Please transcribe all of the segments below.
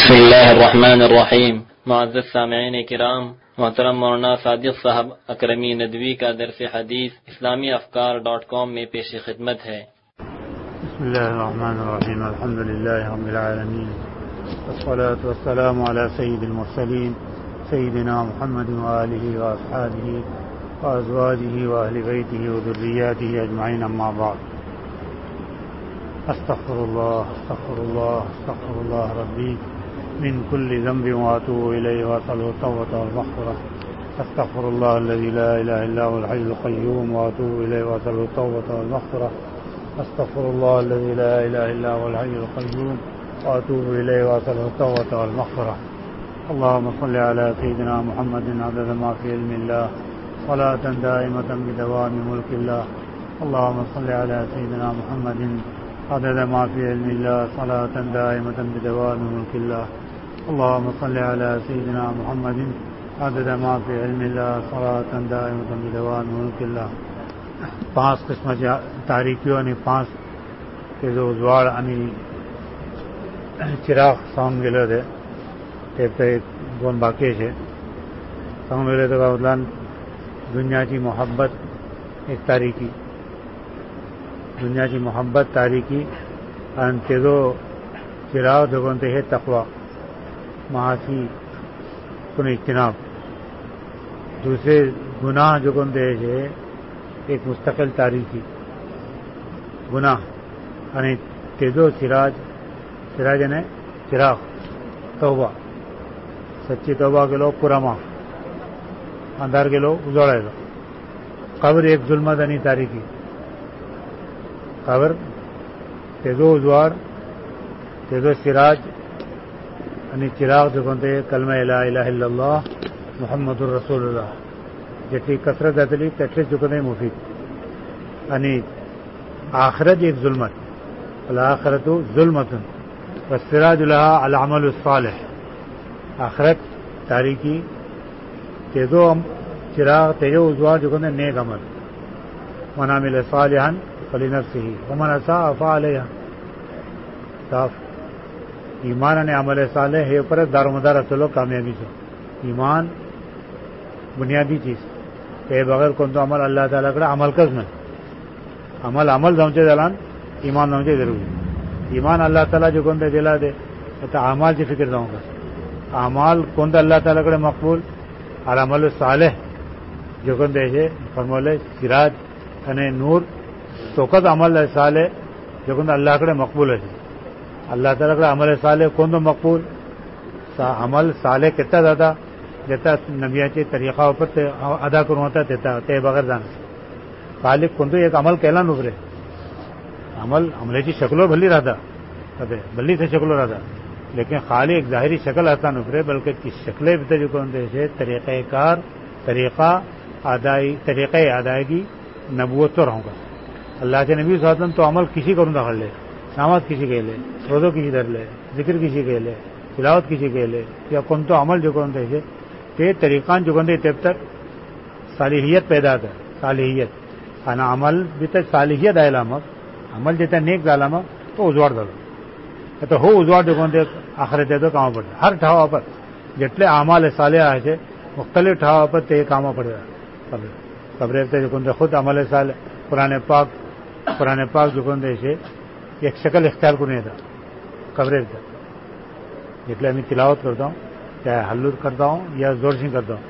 بسم اللہ الرحمن الرحیم. معزز سامعین کرام، محترم مولانا صادق صاحب اکرمی ندوی کا درس حدیث اسلامی افکار.com میں پیش خدمت ہے. بسم اللہ الرحمن الرحیم. الحمد للہ رب العالمین، والصلاة والسلام علی سید المرسلین سیدنا محمد وآلہ واصحابہ وازواجہ واہل بیتہ وذریاتہ اجمعین، اما بعد. استغفر اللہ ربی من كل ذنب واتوب الیہ واسألہ التوبۃ والمغفرۃ. استغفر اللہ الذی لا الہ الا هو الحی القیوم واتوب الیہ واسألہ التوبۃ والمغفرۃ. استغفر اللہ الذی لا الہ الا هو الحی القیوم واتوب الیہ واسألہ التوبۃ والمغفرۃ. اللهم صل علی سیدنا محمد عدد ما فی علم اللہ صلاۃ دائمۃ بدوام ملک اللہ. اللهم صل علی سیدنا محمد عدد ما فی علم اللہ صلاۃ دائمۃ بدوام ملک اللہ. اللهم صل علی سیدنا محمد عدد ما فی علم اللہ صلاۃ دائمۃ بدوام ملک اللہ. 5 قسم تاریکیوں نے 5 کے جو زوار انی چراغ ساؤنڈ گلے تھے گون باقی ہے ساؤنڈ گلے تو کا دنیا کی محبت ایک تاریکی، دنیا کی محبت تاریکی ان تیزو چراغ جو بنتے ہے تقوی معاشی کن اجتناب. دوسرے گناہ جو بنتے ہیں ایک مستقل تاریخی گناہ یعنی تیزو سراج یعنی چراغ توبہ، سچی توبہ کے لوگ پورا ماہ اندار کے لوگ اجوڑے لو. قبر ایک ظلمت یعنی تاریخی قبر تیزو ازوار تیزو سراج یعنی چراغ جو بنتے کلمہ لا الہ الا اللہ محمد الرسول اللہ جتنی کثرت اتلی تٹلی چکنے مفید. یعنی آخرت ایک ظلمت، الآخرت ظلمت والسراج لها العمل الصالح. آخرت تاریکی تیزو چراغ تیزو ازوار جو کہتے نیک عمل، من عمل صالحا فلنفسہ ومن اساء فعلیہا. صاف ایمان نے عمل صالح ہے پر دار و مدار چلو کامیابی سے. ایمان بنیادی چیز کہ بغیر کون تو عمل اللہ تعالیٰ کا عمل کس میں عمل زمچے دلان ایمان زمچے ضروری. ایمان اللہ تعالیٰ جو کون دلا دے تو اعمال کی فکر دوں گا. اعمال کون تو اللہ تعالیٰ کا مقبول اور عمل صالح جو کون دے فرمولے سراج یعنی نور توقت عمل صالح جو کون اللہ کا مقبول ہے. اللہ تعالیٰ کا عمل صالح کون تو مقبول عمل صالح کتنا زیادہ دیتا نبیاتی طریقہ پر ادا کروں ہوتا دیتا تے بغیر جان خالق کون تو ایک عمل کہلا نبرے عملے کی شکلوں بھلی رہتا بھلی سے شکلوں رہتا لیکن خالی ایک ظاہری شکل آتا نبرے بلکہ شکلیں بھی جو کون سے طریقہ کار طریقہ ادائیگی نبوت تو رہوں گا. اللہ کے نبی صلی اللہ علیہ وسلم تو عمل کسی کروں داخل لے، نماز کسی کے لے، روزوں کسی در لے، ذکر کسی کے لے، تلاوت کسی کے لے یا کون تو عمل جو کون سے کہ طریقان جو کون تب تک صالحیت پیدا کر. صالحیت انا عمل بھی تک صالحیت علامت عمل جیتا نیک علامت تو ازواڑ دو تو ہو ازواڑ جو کون آخرت تو کام پڑتا. ہر ٹھاوا پر جتنے اعمال صالح ہے مختلف ٹھاوا پر تے کام پڑے گا. قبر جو کون خود عمل صالح قرآن پاک جو کون ایک شکل اختیار کو نہیں تھا قبر جتنے میں تلاوت کرتا ہوں چاہے حلود کرتا ہوں یا زور سے کرتا ہوں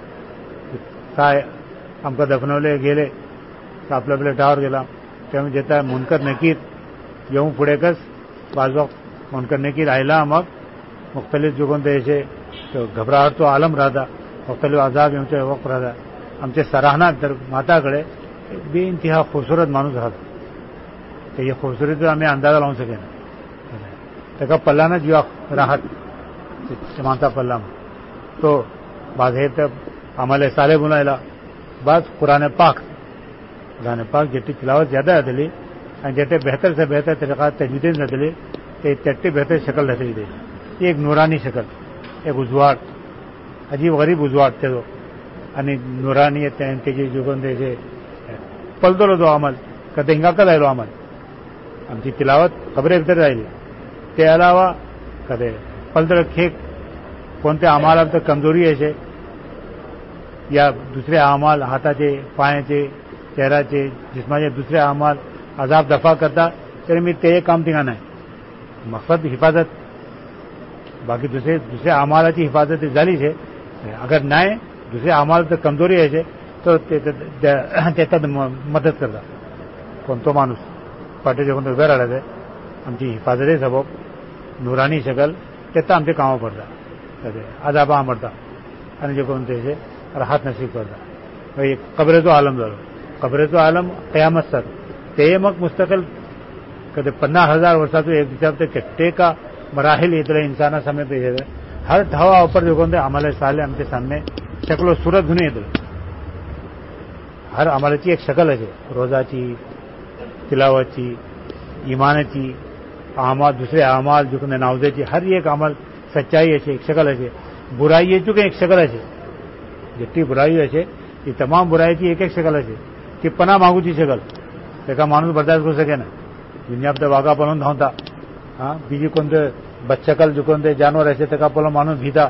ہم کا دفنولے گیلے آپ پلے ٹاور گلا کہ ہم جیتا ہے منکر نکیر یوں پڑے کس بعض وقت منکر نکیر آئلہ ہم مختلف جو کون ایسے تو گھبراہٹ تو عالم رہا تھا مختلف عذاب ہم سے وقت رہا تھا ہم سے سراہنا در ماتا کڑے بے انتہا خوبصورت مانوس رہا تھا کہ یہ خوبصورتی تو ہمیں اندازہ لاؤں سکے نا تو پلہ نا جو راحت مانتا پلہ میں تو بعض ہے تب عمل صالح بنا بعض قرآن پاک جتنی تلاوت زیادہ دلی جتنے بہتر سے بہتر طریقہ تجوید نہ دلی تو تٹی بہتر شکل رہتی دے. ایک نورانی شکل ایک ازواڑ عجیب غریب ازواڑ تھے تو یعنی نورانیت جو بندے پل دو عمل کہتے ہنگا کد آئے عمل ہم کی تلاوت خبریں ادھر آئی تے علاوہ کدے पलतळ खेक कोणत्या अमालात तर कमजोरी असे या दुसरे अमाल हाताचे पायाचे चेहऱ्याचे जिस्माचे दुसरे अमाल अजाब दफा करता तरी मी ते काम तिंगा नाही मकसद हिफाजत बाकी दुसरे अमालाची हिफाजत झाली છે अगर नाही दुसरे अमाल तर कमजोरी आहे तर त्याच्यात मदत करता कोणतो माणूस पाठीचे कोणतं उभे राहिला आमची हिफाजत सबब नुरानी शकल त्याचा आमचे कामं पडतात अजाबा मरता आणि जे कोणते राहत नसीब करता कबरेचो आलम झालो कबरेचो आलम कयामत सर ते मग मुस्तकल कधी 50,000 वर्षाचो एक विचार ते कितने का मराहिल इतने इंसाना समय पे हर धावा ऊपर जो कोणते अमल साले आमचे सामने शक्लो सूरत घेऊन येतो हर अमलाची एक शकल आहे रोजाची तिलावतची इमानाची अमाल दुसरे अमाल जो कोणते नावजेची हर एक अमल सच्चाई असे एक शकल असे बुराई ये चुके एक शकल असे जितनी बुराई असे ती तमाम बुराईची एक एक शकल असे ती पना मागूची शकल तेका माणूस बर्दाश्त करू सके ना दुनिया तर वाघा पळून धावता बीजी कोणते बदशकल जो कोणते जानवर असे तेका पळून माणूस भीता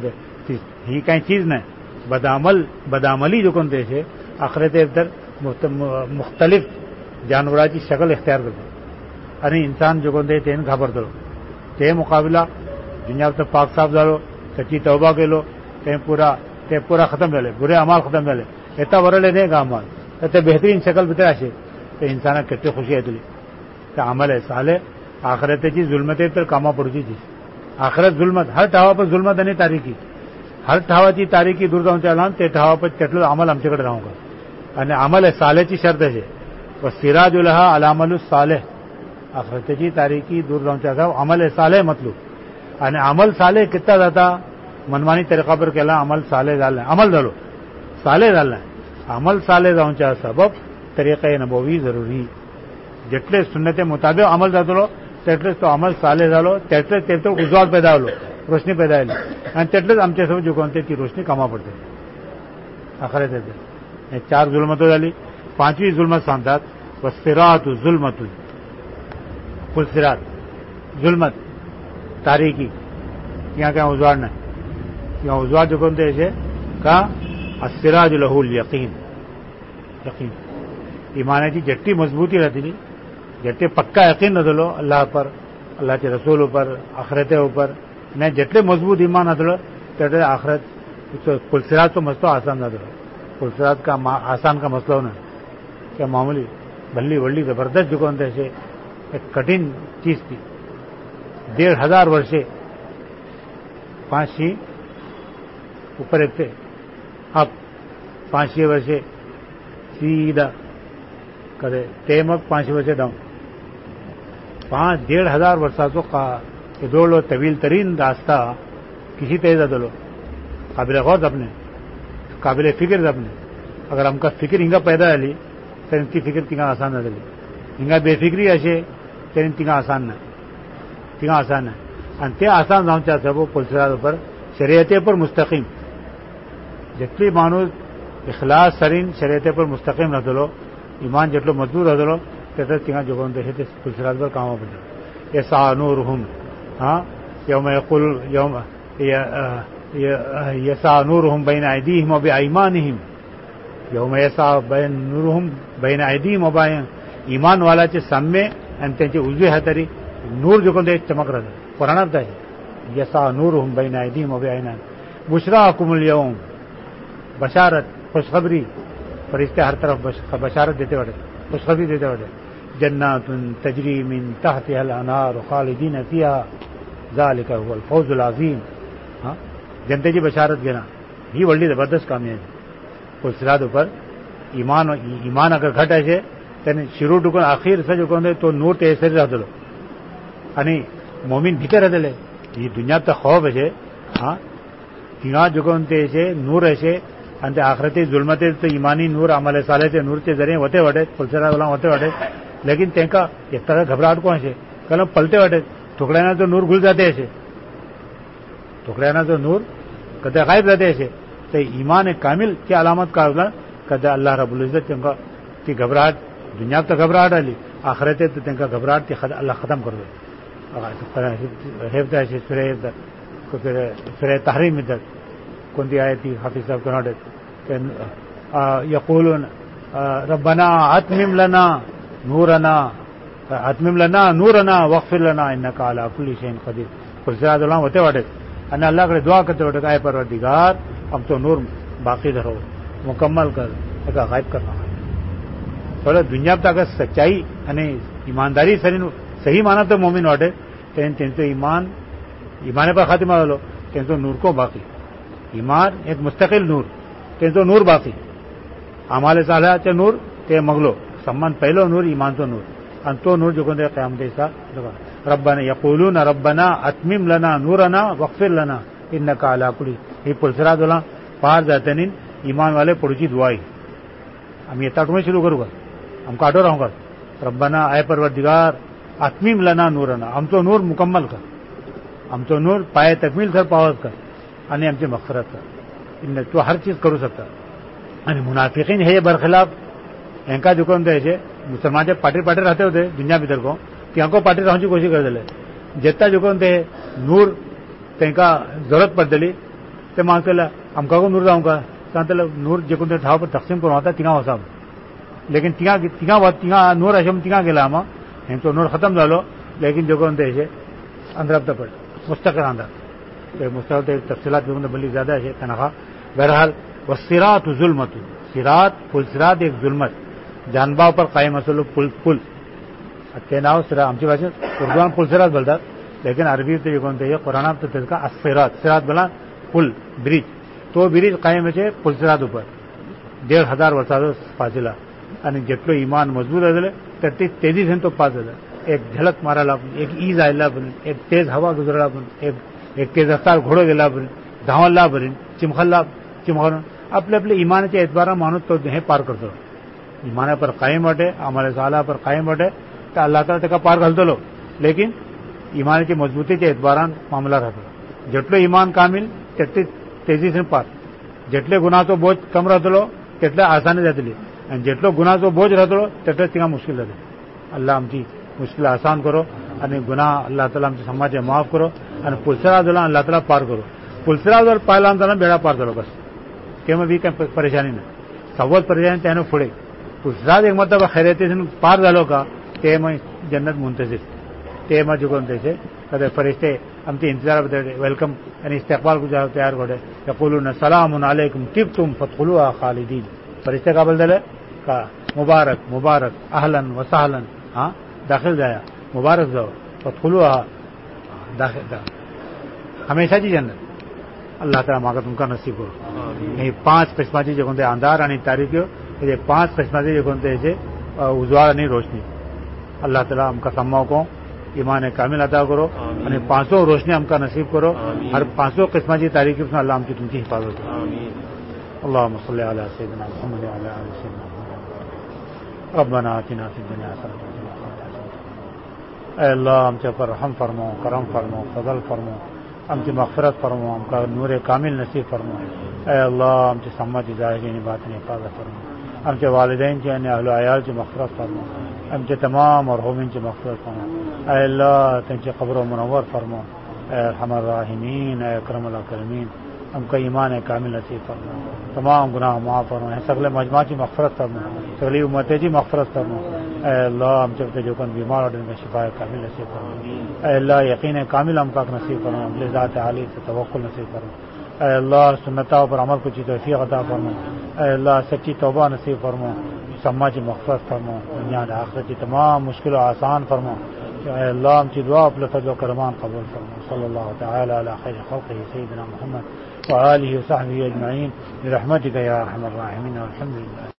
ही काही चीज नाही बदामली जो कोणते असे आखरेते तर मुख्तलिफ जानवराची शकल इख्तियार करतो आणि इंसान जो कोणते तेन घाबरतो ते मुकाबला दुनिया तर पाक साफ झालो त्याची तौबा केलो ते पूरा खत्म झाले बुरे अमाल खत्म झाले येता वरले नाही का अमाल तर ते बेहतरीन शकल भितर असे ते इंसाना किती खुशी येतली ते अमल आहे साले आखरतेची जुलमते तर कामा पडूची आखरत जुलमत हर ठावापर जुलमत आणि तारीखी हर ठावाची तारीखी दूर जाऊन आला ते ठावापर तेटलं अमल आमच्याकडे राहू का आणि अमल आहे सालेची शर्त आहे व सिराजुलहा अलामलु सालेह आखरतेची तारीखी दूर जाऊन अमल आहे सालेह मतलू आणि अमल साले कितना जाता मनमानी तरीका पर केला अमल साले झाला अमल झालो साले झाला अमल साले जाऊनच्या सबब तरीका नबवी जरुरी जेटले सुन्नते मुताबिक अमल जातलो तेटलेच तो अमल साले झालो तेटलेच ते उजवाड पैदा झालो रोशनी पैदा झाली आणि तेटलेच आमच्यासोबत जो कोणते ती रोशनी कामा पडते आखरेत येते 4 जुलमतो झाली 5वी जुलमत सांगतात व सिरात जुलमत फुल सिरात जुलमत तारीखी किंवा काय उजवाड नाही किंवा उजवाड जो कोणते असे का अस्सिराज लहुल यकीन यकीन ईमानाची जट्टी मजबूती रहती जट्टे पक्का यकीन नजलो अल्लाह पर अल्लाह के रसूल ऊपर आखरते ऊपर ने जट्टे मजबूत ईमान नजलो तेटे आखरत तो पुलसिरात तो मसलो आसान नजलो पुलसिरात का आसान का मसलो ना क्या मामूली भल्ली वल्ली जबरदस्त जो कोणते असे एक कठिन चीज थी 1,500 वर्षे 500 ऊपर एक थे अब 500 वर्षे सीधा करे ते मग 500 वर्षे डाऊन 1,500 वर्षाचो का एवढो तवील तरीन रास्ता किसी तेज जातलो काबिल गौर अपने काबिल फिक्र अपने अगर आमकां फिक्र हिंगा पैदा जाली तर ती फिक्र तिंगा आसान जातली हिंगा बेफिक्री अशे तेन तिंगा आसान ना आणि ते आसान जावच्या सबब पुलसिरात ऊपर शरीयते पर मुस्तकीम जितली माणूस इखलास सरीन शरीयते पर मुस्तकीम रहतलो ईमान जेटलो मजबूत रहतलो तेतच तिंगा जोगोन तशें ते पुलसिरात पर कामां पडटा यसा नूरुहुम यौम यकुल यौम यसा नूरुहुम बैन अयदीहिम व बिअयमानिहिम यौम यसा बैन नूरुहुम बैन अयदीहिम व बिअयमानिहिम ईमान वालाचे साम्य आणि त्यांचे उजवे हातारी नूर जो कोणते चमक राहतं पुराणात आहे यसा नूरुहुम बैन अयदीहिम व बिअयमानिहिम बुशराकुमुल यौम बशारत खुशखबरी फरिश्ते हर तरफ बशारत देते वाटे खुशखबरी देते वाटे जन्नातुन तजरी मिन तहतिहा अल-अनहार खालिदीन फिहा ज़ालिका हुवल फौजुल अज़ीम जनतेची बशारत घेणं ही व्हडली जबरदस्त कामी आहे पुलसिरात ऊपर ईमान अगर घट असे त्याने शिरू टुकून अखीरचा जो कोण तो नूर ते सरी राहतलो आणि मोमीन भितर राहतले ही दुनियात तर खौफ असे तिंगा जो कोण ते असे नूर असे आणि ते आखरते जुलमते तो ईमानी नूर आम्हाला सालेचे नूरचे जरिए होते वाटे पुलसिरात वाला होते वाटे लेकिन तेंका एक तरह घबराहट को असे कलम पलते वाटे ठोकड्याना जो नूर घुल जाते असे ठोकड्याना जो नूर कदा गायब जाते असे ते ईमान कामिल की अलामत का कदा अल्लाह रब्बुल इज्जत तेंका ती घबराहट दुनियात तर घबराहट आली आखरते तो तेंका घबराहट ती अल्लाह खत्म कर दे حفظ سورہ تحریم میں در کون آئی تھی حافظ صاحب کے نوٹ یقولون ربنا اتمم لنا نورنا واغفر لنا انک علی کل شیء قدیر پرسرات علماء ہوتے واٹے ان اللہ کے دعا کرتے واٹے اے پروردگار ہم تو نور باقی رہو مکمل کر اگر غائب کرنا تھوڑا دنیا میں اگر سچائی یعنی ایمانداری صحیح مانا تو مومن واٹے تین تو ایمان پر خاتمہ لو تین تو نور کو باقی ایمان ایک مستقل نور تین تو نور باقی اعمال صالحہ چ نور تے مغلو سمان پہلو نور ایمان تو نور انتو نور جو کہتے قیامت ایسا ربنا یقولون ربنا اتمم لنا نورنا واغفر لنا انک علی کل یہ پلسرات والا پار جاتے نہیں ایمان والے پڑوچی دعائی ہم یہ تاٹوں میں شروع کروں گا ہم کاٹو رہوں گا ربنا اے پروردگار اتمم لنا نورنا ہم تو نور مکمل کر ہم تو نور پائے تکمیل کر پاوت کر ان ہم سے مغفرت کر ان تو ہر چیز کرو سکتا یعنی منافقین ہے یہ برخلاف ان کا جو کون ہے مسلمان جب پارٹی رہتے ہوتے دنیا بھیتر کو تین کو پارٹی رہنے کی کوشش کر دے جتنا جو کون نور تین کا ضرورت پڑ دلی تو مان کے ہم کا نور رہوں گا نور جو کون ٹھاؤ پر تقسیم کروا تھا تینگا ہوسا لیکن تینگا نور اشم تینگا گلا ہم تو نور ختم ڈالو لیکن جو کون اندر اب پڑ مستقل اندر مستقل تفصیلات جو بلی زیادہ ہے تنخواہ بہرحال والصراط ظلمت صراط پل صراط ایک ظلمت جانباؤ پر قائم اصل پل کے ناؤ سرا ہم بھاشا اردو پل صراط بولتا لیکن عربی تو یہ کون ہے قرآن تو کا الصراط صراط بولا پل برج تو برج قائم ہے پل صراط اوپر 1,500 ورساد فاصلہ یعنی جتلو ایمان مضبوط ہے تیزی سے تو پاس ہے ایک جھلک مارا لا ایک ایز آئے بن ایک تیز ہوا گزرا بن ایک تیز رفتار گھوڑو گلا بن دھاون لا بن چمخلا چمخل اپنے ایمان کے اعتبار مانو تو دہیں پار کر دو ایمان پر قائم ہٹے ہمارے صالح پر قائم ہٹے تو اللہ تعالیٰ کا پار گھل دو لیکن ایمان کی مضبوطی کے اعتبار معاملہ رہتا جتلو ایمان کامل تتلی تیزی سے پار جتلے گناہ تو بوجھ کم رہتے لو تتلے آسانی رہتے لی جتلو گناہ تو بوجھ رہتے لو تتلے تینگا مشکل رہتے اللہ ہم کی مشکل آسان کرو یعنی گناہ اللہ تعالیٰ ہم سے سماج معاف کرو یعنی پلسرا دلہ اللہ تعالیٰ پار کرو پلسرا دل پہلا بیڑا پار کرو بس کہ میں بھی پریشانی نہیں سوال پریشانی تینوں پھڑے پلسرا ایک مرتبہ خیریتی سے پار ڈالو کا تے میں جنت منتظر تے میں جو کون سے کدے فرشتے ہم تے انتظار ویلکم یعنی استقبال کو جاؤ تیار کرے یقولون سلام علیکم طبتم فادخلوها خالدین فرشتے کا بل دلے کا مبارک مبارک اہلا و سہلا ہاں داخل جایا مبارک جاؤ فادخلوها داخل ہمیشہ جی جنت اللہ تعالیٰ ماں کا تم کا نصیب کرو یہ 5 قسمہ جو کہتے ہیں اندار یعنی تاریخ یہ 5 قسمہ جو کہتے ہیں اجوار یعنی روشنی اللہ تعالیٰ ہم کا سماؤں کو ایمان کامل عطا کرو یعنی 500 روشنی ہم کا نصیب کرو ہر 500 قسمہ کی تاریخ میں اللہ ہم کی تم کی حفاظت کرو اللہم صلی علی سیدنا محمد وعلی آل سیدنا محمد ربنا آتنا فی الدنیا حسنۃ اے اللہ ہم سے پر رحم فرمو کرم فرمو فضل فرمو ہم سے مغفرت فرمو ہم کا نور کامل نصیب فرمو اے اللہ ہم سے سمجھ ظاہری بات حفاظت فرمو ہم سے والدین کے یعنی اہل و عیال سے مغفرت فرمو ہم سے تمام اور ہومین سے مغفرت فرمو اے اللہ تم سے قبر و منور فرمو اے ارحم الراحمین اے اکرم الاکرمین ہم کا ایمان کامل نصیب فرمو تمام گناہ معاف فرمو سگل مجمع کی مغفرت فرمو سگلی امتیں کی مغفرت فرمو اے اللہ ہم سے جو کن بیمار اور ان کا شفا کامل نصیب فرمو اے اللہ یقین کامل ہم کا نصیب فرمو اپنے ذات عالی سے توکل نصیب فرمو اے اللہ سنتوں پر عمل کو توفیق عطا فرمو اے اللہ سچی توبہ نصیب فرمو سما کی مغفرت فرمو دنیا آخرت کی تمام مشکلوں آسان فرمو اے اللہ ہم کی دعا اپنے فضل و کرمان قبول فرمو صلی اللہ تعالی علی خیر خلقہ سیدنا محمد وآلہ وصحبہ اجمعین برحمتک یا ارحم الراحمین والحمد للہ.